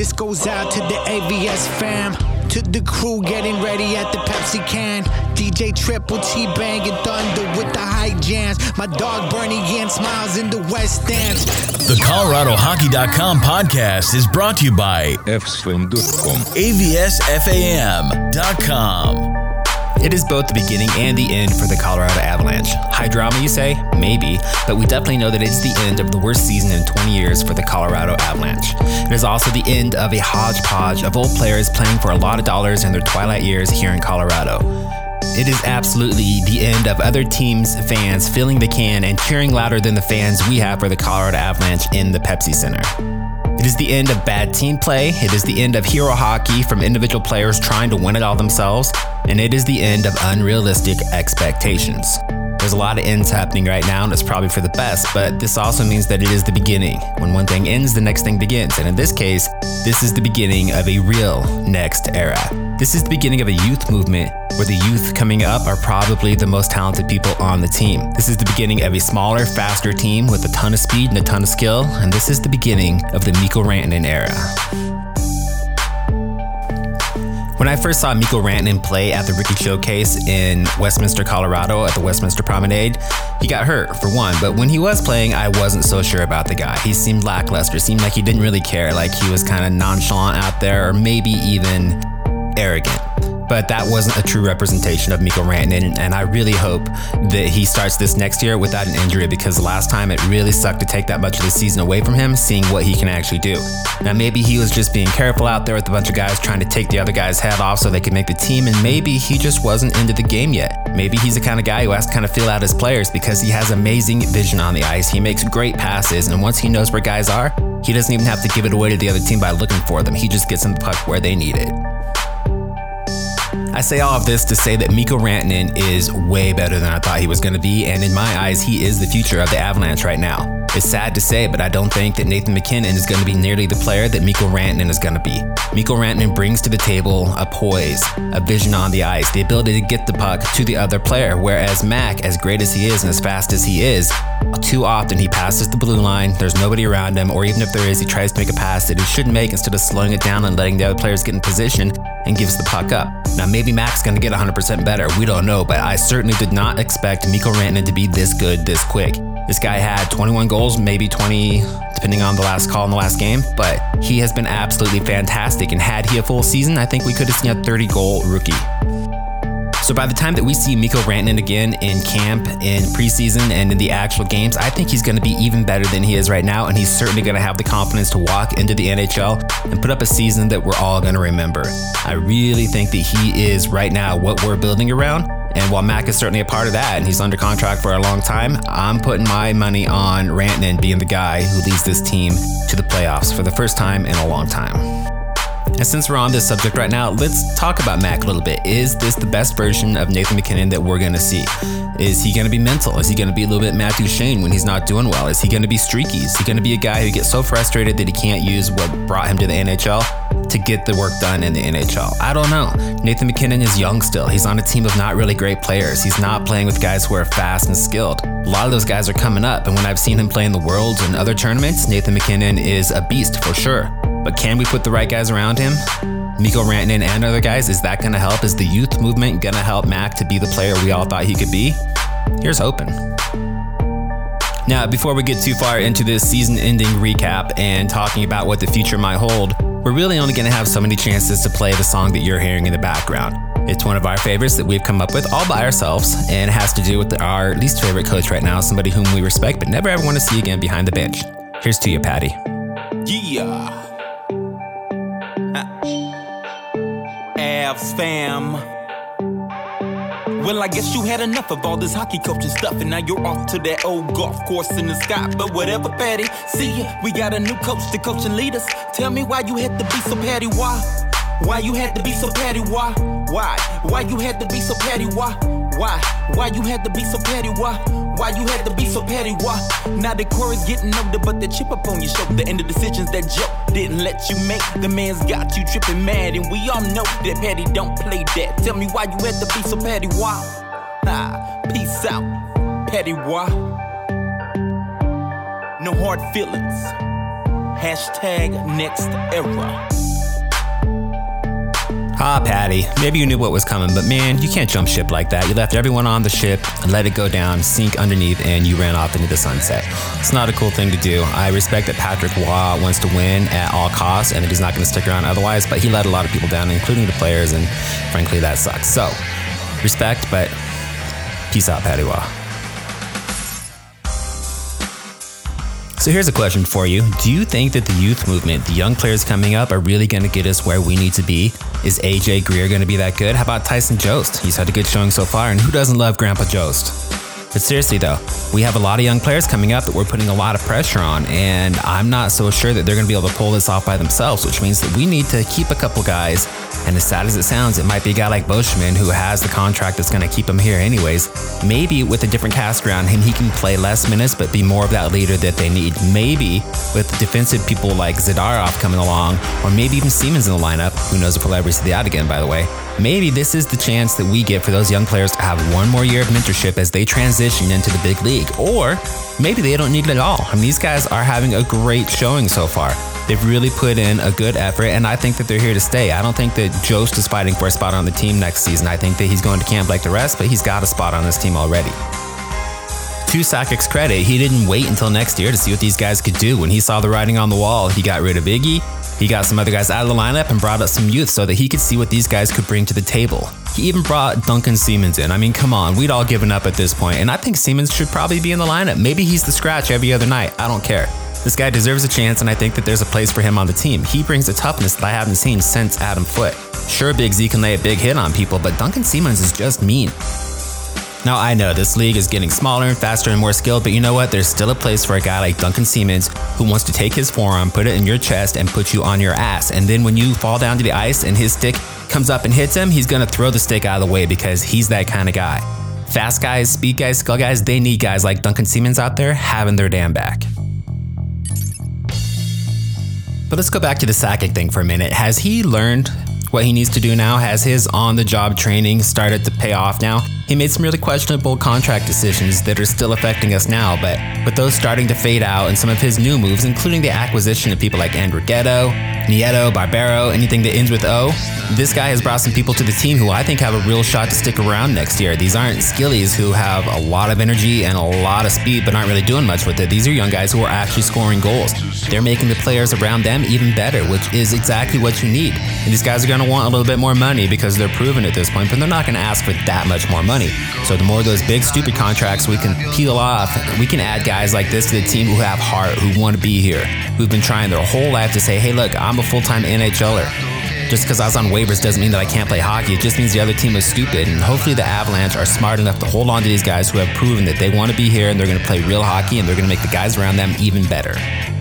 This goes out to the AVS fam, to the crew getting ready at the Pepsi can. DJ Triple T banging thunder with the high jams. My dog Bernie Yan smiles in the West Stands. The ColoradoHockey.com podcast is brought to you by FSFam.com, AVSFAM.com. It is both the beginning and the end for the Colorado Avalanche. High drama, you say? Maybe, but we definitely know that it's the end of the worst season in 20 years for the Colorado Avalanche. It is also the end of a hodgepodge of old players playing for a lot of dollars in their twilight years here in Colorado. It is absolutely the end of other teams' fans filling the can and cheering louder than the fans we have for the Colorado Avalanche in the Pepsi Center. It is the end of bad team play. It is the end of hero hockey from individual players trying to win it all themselves. And it is the end of unrealistic expectations. There's a lot of ends happening right now, and it's probably for the best, but this also means that it is the beginning. When one thing ends, the next thing begins. And in this case, this is the beginning of a real next era. This is the beginning of a youth movement where the youth coming up are probably the most talented people on the team. This is the beginning of a smaller, faster team with a ton of speed and a ton of skill, and this is the beginning of the Mikko Rantanen era. When I first saw Mikko Rantanen play at the Rookie Showcase in Westminster, Colorado at the Westminster Promenade, he got hurt for one, but when he was playing, I wasn't so sure about the guy. He seemed lackluster, seemed like he didn't really care, like he was kind of nonchalant out there, or maybe even arrogant. But that wasn't a true representation of Mikko Rantanen, and I really hope that he starts this next year without an injury, because last time it really sucked to take that much of the season away from him, seeing what he can actually do. Now maybe he was just being careful out there with a bunch of guys trying to take the other guy's head off so they could make the team, and maybe he just wasn't into the game yet. Maybe he's the kind of guy who has to kind of feel out his players because he has amazing vision on the ice. He makes great passes, and once he knows where guys are, he doesn't even have to give it away to the other team by looking for them. He just gets them the puck where they need it. I say all of this to say that Mikko Rantanen is way better than I thought he was going to be, and in my eyes, he is the future of the Avalanche right now. It's sad to say, but I don't think that Nathan MacKinnon is going to be nearly the player that Mikko Rantanen is going to be. Mikko Rantanen brings to the table a poise, a vision on the ice, the ability to get the puck to the other player, whereas Mac, as great as he is and as fast as he is, too often he passes the blue line, there's nobody around him, or even if there is, he tries to make a pass that he shouldn't make instead of slowing it down and letting the other players get in position and gives the puck up. Now maybe Mac's going to get 100% better, we don't know, but I certainly did not expect Mikko Rantanen to be this good this quick. This guy had 21 goals, maybe 20, depending on the last call in the last game, but he has been absolutely fantastic, and had he a full season, I think we could have seen a 30-goal rookie. So by the time that we see Mikko Rantanen again in camp, in preseason, and in the actual games, I think he's going to be even better than he is right now, and he's certainly going to have the confidence to walk into the NHL and put up a season that we're all going to remember. I really think that he is right now what we're building around, and while Mac is certainly a part of that, and he's under contract for a long time, I'm putting my money on Rantanen being the guy who leads this team to the playoffs for the first time in a long time. And since we're on this subject right now, let's talk about Mac a little bit. Is this the best version of Nathan MacKinnon that we're going to see? Is he going to be mental? Is he going to be a little bit Matt Duchene when he's not doing well? Is he going to be streaky? Is he going to be a guy who gets so frustrated that he can't use what brought him to the NHL to get the work done in the NHL? I don't know. Nathan MacKinnon is young still. He's on a team of not really great players. He's not playing with guys who are fast and skilled. A lot of those guys are coming up, and when I've seen him play in the Worlds and other tournaments, Nathan MacKinnon is a beast for sure. But can we put the right guys around him? Mikko Rantanen and other guys, is that going to help? Is the youth movement going to help Mac to be the player we all thought he could be? Here's hoping. Now, before we get too far into this season-ending recap and talking about what the future might hold, we're really only going to have so many chances to play the song that you're hearing in the background. It's one of our favorites that we've come up with all by ourselves, and it has to do with our least favorite coach right now, somebody whom we respect but never ever want to see again behind the bench. Here's to you, Patty. Yeah. Avs fam. Well, I guess you had enough of all this hockey coaching stuff, and now you're off to that old golf course in the sky. But whatever, Patty. See ya. We got a new coach to coach and lead us. Tell me why you had to be so Patty. Why? Why you had to be so Patty? Why? Why? Why you had to be so Patty? Why? Why? Why you had to be so petty? Why? Why you had to be so petty? Why? Now the core is getting older, but the chip up on your shoulder, and the decisions that Joe didn't let you make, the man's got you tripping mad, and we all know that Patty don't play that. Tell me why you had to be so petty? Why? Peace out, Patty. Why? No hard feelings. #NextEra. Patty, maybe you knew what was coming, but man, you can't jump ship like that. You left everyone on the ship and let it go down, sink underneath, and you ran off into the sunset. It's not a cool thing to do. I respect that Patrick Waugh wants to win at all costs and that he's not going to stick around otherwise, but he let a lot of people down, including the players, and frankly, that sucks. So, respect, but peace out, Patty Waugh. So here's a question for you. Do you think that the youth movement, the young players coming up, are really going to get us where we need to be? Is AJ Greer going to be that good? How about Tyson Jost? He's had a good showing so far, and who doesn't love Grandpa Jost? But seriously though, we have a lot of young players coming up that we're putting a lot of pressure on, and I'm not so sure that they're going to be able to pull this off by themselves, which means that we need to keep a couple guys. And as sad as it sounds, it might be a guy like Boschman who has the contract that's going to keep him here anyways. Maybe with a different cast around him, he can play less minutes but be more of that leader that they need. Maybe with defensive people like Zadorov coming along, or maybe even Siemens in the lineup. Who knows if we'll ever see that again, by the way. Maybe this is the chance that we get for those young players to have one more year of mentorship as they transition into the big league. Or maybe they don't need it at all. I mean, these guys are having a great showing so far. They've really put in a good effort, and I think that they're here to stay. I don't think that Jost is fighting for a spot on the team next season. I think that he's going to camp like the rest, but he's got a spot on this team already. To Sakic's credit, he didn't wait until next year to see what these guys could do. When he saw the writing on the wall, he got rid of Iggy, he got some other guys out of the lineup and brought up some youth so that he could see what these guys could bring to the table. He even brought Duncan Siemens in. I mean, come on, we'd all given up at this point, and I think Siemens should probably be in the lineup. Maybe he's the scratch every other night. I don't care. This guy deserves a chance, and I think that there's a place for him on the team. He brings a toughness that I haven't seen since Adam Foote. Sure, Big Z can lay a big hit on people, but Duncan Siemens is just mean. Now, I know this league is getting smaller and faster and more skilled, but you know what? There's still a place for a guy like Duncan Siemens who wants to take his forearm, put it in your chest, and put you on your ass. And then when you fall down to the ice and his stick comes up and hits him, he's going to throw the stick out of the way because he's that kind of guy. Fast guys, speed guys, skill guys, they need guys like Duncan Siemens out there having their damn back. But let's go back to the Sakic thing for a minute. Has he learned what he needs to do now? Has his on-the-job training started to pay off now? He made some really questionable contract decisions that are still affecting us now, but with those starting to fade out and some of his new moves, including the acquisition of people like Andrew Ghetto, Nieto, Barbero, anything that ends with O, this guy has brought some people to the team who I think have a real shot to stick around next year. These aren't skillies who have a lot of energy and a lot of speed but aren't really doing much with it. These are young guys who are actually scoring goals. They're making the players around them even better, which is exactly what you need. And these guys are going to want a little bit more money because they're proven at this point, but they're not going to ask for that much more money. So the more of those big, stupid contracts we can peel off, we can add guys like this to the team who have heart, who want to be here, who've been trying their whole life to say, hey, look, I'm a full-time NHLer. Just because I was on waivers doesn't mean that I can't play hockey. It just means the other team is stupid. And hopefully the Avalanche are smart enough to hold on to these guys who have proven that they want to be here and they're going to play real hockey and they're going to make the guys around them even better.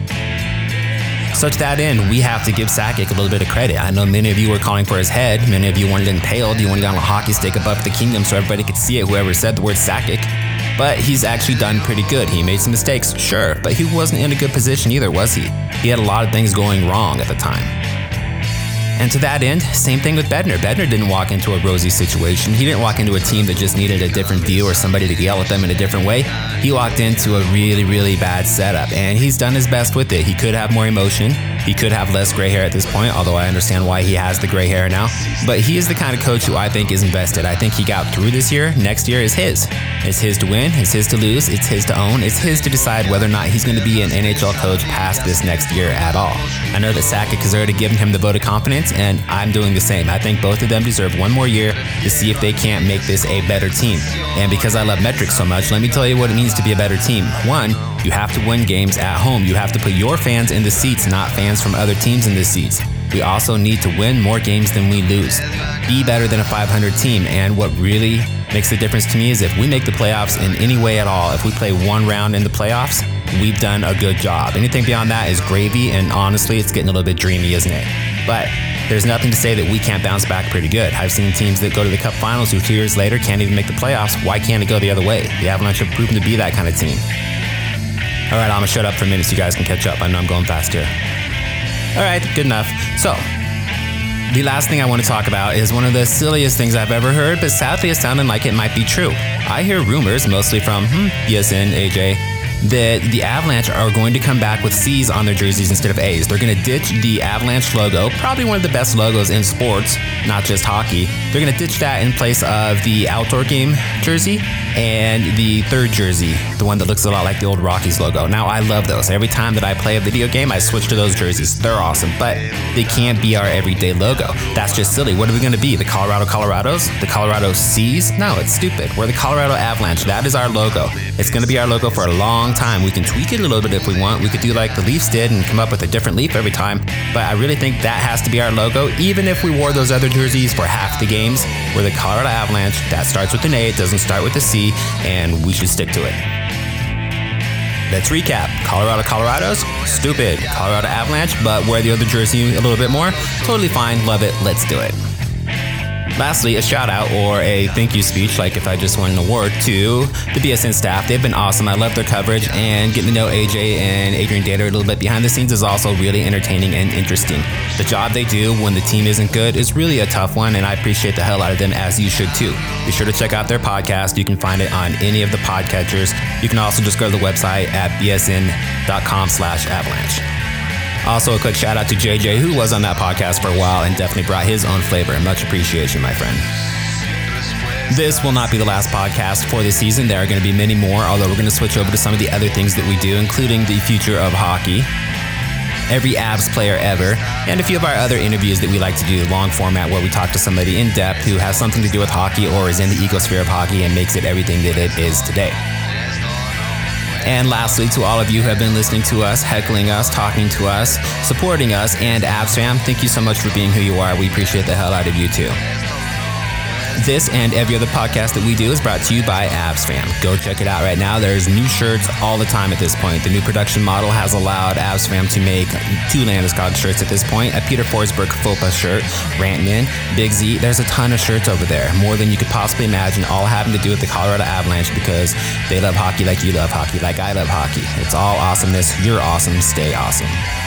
So to that end, we have to give Sakic a little bit of credit. I know many of you were calling for his head. Many of you wanted him impaled. You wanted on a hockey stick above the kingdom so everybody could see it, whoever said the word Sakic. But he's actually done pretty good. He made some mistakes, sure, but he wasn't in a good position either, was he? He had a lot of things going wrong at the time. And to that end, same thing with Bednar. Bednar didn't walk into a rosy situation. He didn't walk into a team that just needed a different view or somebody to yell at them in a different way. He walked into a really, really bad setup, and he's done his best with it. He could have more emotion. He could have less gray hair at this point, although I understand why he has the gray hair now. But he is the kind of coach who I think is invested. I think he got through this year. Next year is his. It's his to win. It's his to lose. It's his to own. It's his to decide whether or not he's going to be an NHL coach past this next year at all. I know that Sakic has already given him the vote of confidence, and I'm doing the same. I think both of them deserve one more year to see if they can't make this a better team. And because I love metrics so much, let me tell you what it means to be a better team. One, you have to win games at home. You have to put your fans in the seats, not fans from other teams in the seats. We also need to win more games than we lose. Be better than a 500 team. And what really makes the difference to me is if we make the playoffs in any way at all, if we play one round in the playoffs, we've done a good job. Anything beyond that is gravy, and honestly, it's getting a little bit dreamy, isn't it? But there's nothing to say that we can't bounce back pretty good. I've seen teams that go to the Cup Finals who 2 years later can't even make the playoffs. Why can't it go the other way? The Avalanche have proven to be that kind of team. All right, I'm gonna shut up for a minute so you guys can catch up. I know I'm going fast here. All right, good enough. So, the last thing I want to talk about is one of the silliest things I've ever heard, but sadly it's sounding like it might be true. I hear rumors, mostly from BSN, AJ, that the Avalanche are going to come back with C's on their jerseys instead of A's. They're going to ditch the Avalanche logo, probably one of the best logos in sports, not just hockey. They're going to ditch that in place of the outdoor game jersey and the third jersey, the one that looks a lot like the old Rockies logo. Now, I love those. Every time that I play a video game, I switch to those jerseys. They're awesome, but they can't be our everyday logo. That's just silly. What are we going to be? The Colorado Colorados? The Colorado Seas? No, it's stupid. We're the Colorado Avalanche. That is our logo. It's going to be our logo for a long time. We can tweak it a little bit if we want. We could do like the Leafs did and come up with a different leaf every time, but I really think that has to be our logo. Even if we wore those other jerseys for half the games, we're the Colorado Avalanche. That starts with an A, it doesn't start with a C, and we should stick to it. Let's recap. Colorado Colorados, stupid. Colorado Avalanche, but wear the other jersey a little bit more. Totally fine, love it, let's do it. Lastly, a shout out or a thank you speech, like if I just won an award, to the BSN staff. They've been awesome. I love their coverage, and getting to know AJ and Adrian Dater a little bit behind the scenes is also really entertaining and interesting. The job they do when the team isn't good is really a tough one, and I appreciate the hell out of them, as you should too. Be sure to check out their podcast. You can find it on any of the podcatchers. You can also just go to the website at bsn.com/avalanche. Also, a quick shout out to JJ, who was on that podcast for a while and definitely brought his own flavor. Much appreciation, my friend. This will not be the last podcast for this season. There are going to be many more, although we're going to switch over to some of the other things that we do, including the future of hockey, every Avs player ever, and a few of our other interviews that we like to do, long format, where we talk to somebody in depth who has something to do with hockey or is in the ecosphere of hockey and makes it everything that it is today. And lastly, to all of you who have been listening to us, heckling us, talking to us, supporting us, and Avs fam, thank you so much for being who you are. We appreciate the hell out of you too. This and every other podcast that we do is brought to you by Avs Fam. Go check it out right now. There's new shirts all the time at this point. The new production model has allowed Avs Fam to make 2 Landeskog shirts at this point, a Peter Forsberg FOPA shirt, Rantin' In, Big Z. There's a ton of shirts over there, more than you could possibly imagine, all having to do with the Colorado Avalanche, because they love hockey like you love hockey, like I love hockey. It's all awesomeness. You're awesome. Stay awesome.